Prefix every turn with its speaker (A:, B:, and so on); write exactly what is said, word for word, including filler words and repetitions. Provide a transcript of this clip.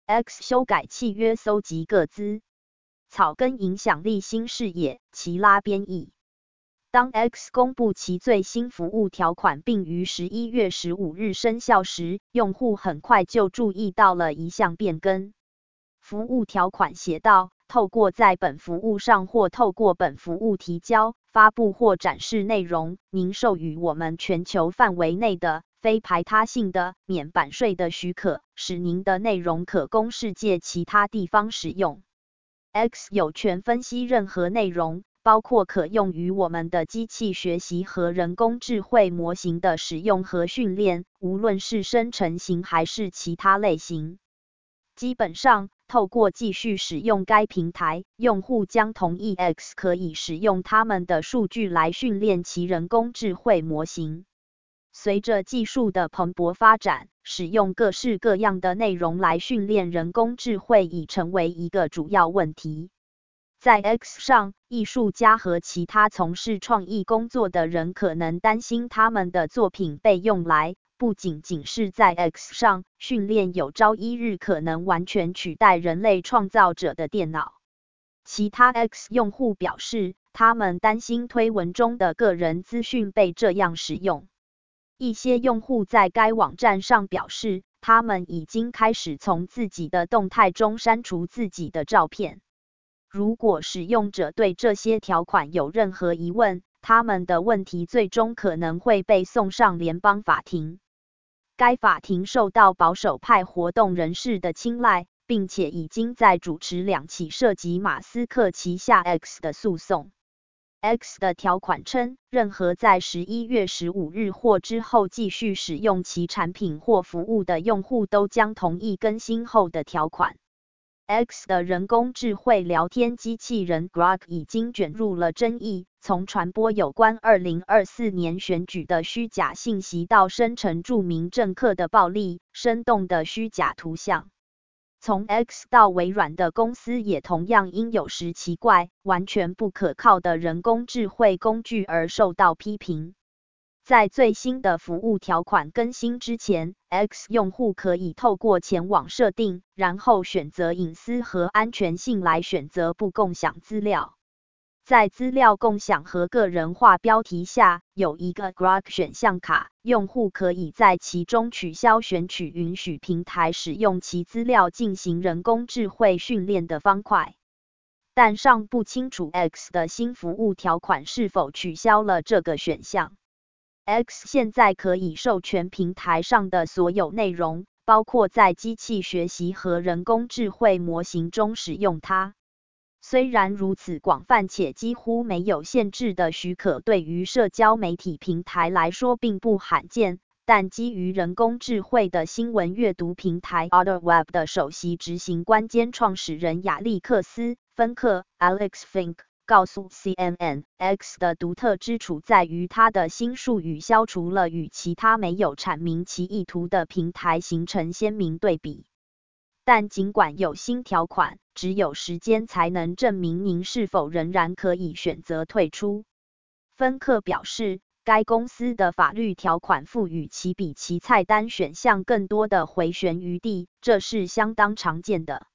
A: X 修改契约搜集个资。草根影响力新视野，奇拉编译。当 X 公布其最新服务条款并于十一月十五日生效时，用户很快就注意到了一项变更。服务条款写道，透过在本服务上或透过本服务提交、发布或展示内容，您授予我们全球范围内的、非排他性的、免版税的许可，使您的内容可供世界其他地方使用。X 有权分析任何内容，包括可用于我们的机器学习和人工智慧模型的使用和训练，无论是生成型还是其他类型。基本上，透过继续使用该平台，用户将同意 X 可以使用他们的数据来训练其人工智慧模型。随着技术的蓬勃发展，使用各式各样的内容来训练人工智慧已成为一个主要问题。在 X 上，艺术家和其他从事创意工作的人可能担心他们的作品被用来，不仅仅是在 X 上训练有朝一日可能完全取代人类创造者的电脑。其他 X 用户表示，他们担心推文中的个人资讯被这样使用。一些用户在该网站上表示，他们已经开始从自己的动态中删除自己的照片。如果使用者对这些条款有任何疑问，他们的问题最终可能会被送上联邦法庭。该法庭受到保守派活动人士的青睐，并且已经在主持两起涉及马斯克旗下 X 的诉讼。X 的条款称，任何在十一月十五日或之后继续使用其产品或服务的用户都将同意更新后的条款。X 的人工智慧聊天机器人 Grok 已经卷入了争议，从传播有关二零二四年选举的虚假信息到生成著名政客的暴力、生动的虚假图像。从 X 到微软的公司也同样因有时奇怪、完全不可靠的人工智慧工具而受到批评。在最新的服务条款更新之前， X 用户可以透过前往设定，然后选择隐私和安全性来选择不共享资料。在资料共享和个人化标题下，有一个 Grok 选项卡，用户可以在其中取消选取允许平台使用其资料进行人工智慧训练的方块。但尚不清楚 X 的新服务条款是否取消了这个选项。X 现在可以授权平台上的所有内容，包括在机器学习和人工智慧模型中使用它。虽然如此广泛且几乎没有限制的许可对于社交媒体平台来说并不罕见，但基于人工智慧的新闻阅读平台 OtterWeb 的首席执行官兼创始人亚历克斯·芬克 （Alex Fink） 告诉 C N N，X 的独特之处在于它的新术语消除了与其他没有阐明其意图的平台形成鲜明对比。但尽管有新条款，只有时间才能证明您是否仍然可以选择退出。芬克表示，该公司的法律条款赋予其比其菜单选项更多的回旋余地，这是相当常见的。